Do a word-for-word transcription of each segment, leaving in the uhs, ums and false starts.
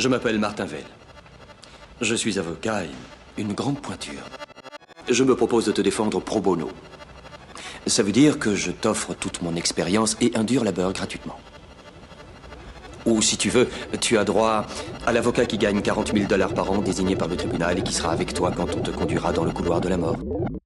Je m'appelle Martin Vell. Je suis avocat et une grande pointure. Je me propose de te défendre pro bono. Ça veut dire que je t'offre toute mon expérience et un dur labeur gratuitement. Ou si tu veux, tu as droit à l'avocat qui gagne quarante mille dollars par an désigné par le tribunal et qui sera avec toi quand on te conduira dans le couloir de la mort.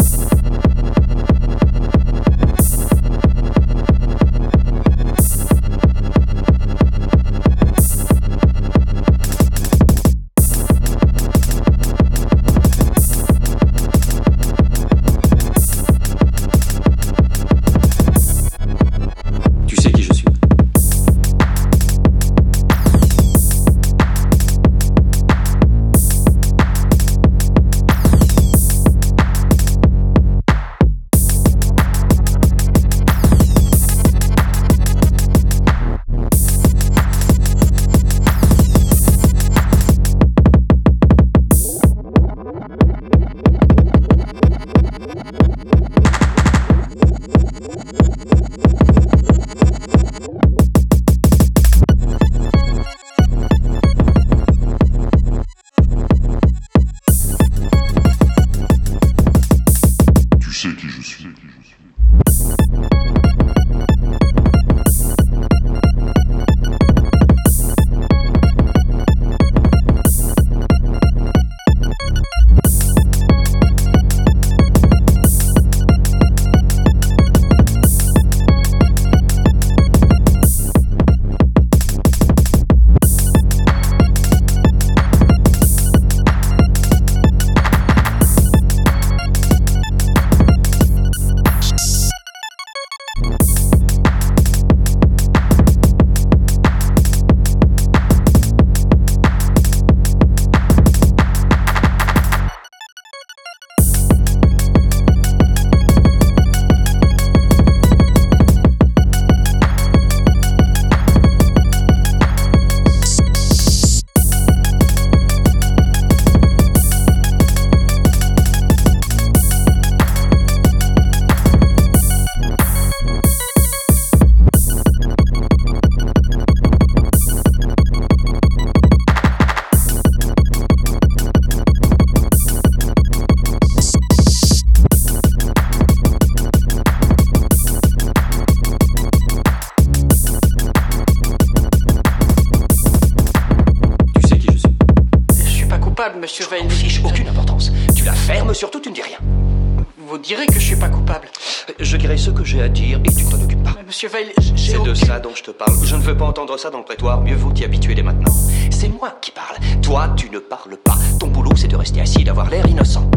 Monsieur Vell, fiche aucune importance. Tu la fermes, surtout tu ne dis rien. Vous direz que je suis pas coupable. Je dirai ce que j'ai à dire et tu ne t'en occupes pas. Mais monsieur Vell, j'ai C'est aucune... de ça dont je te parle. Je ne veux pas entendre ça dans le prétoire. Mieux vaut t'y habituer dès maintenant. C'est moi qui parle. Toi, tu ne parles pas. Ton boulot, c'est de rester assis et d'avoir l'air innocent.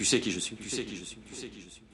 sais qui je suis. Tu sais qui je suis. Tu sais qui je suis.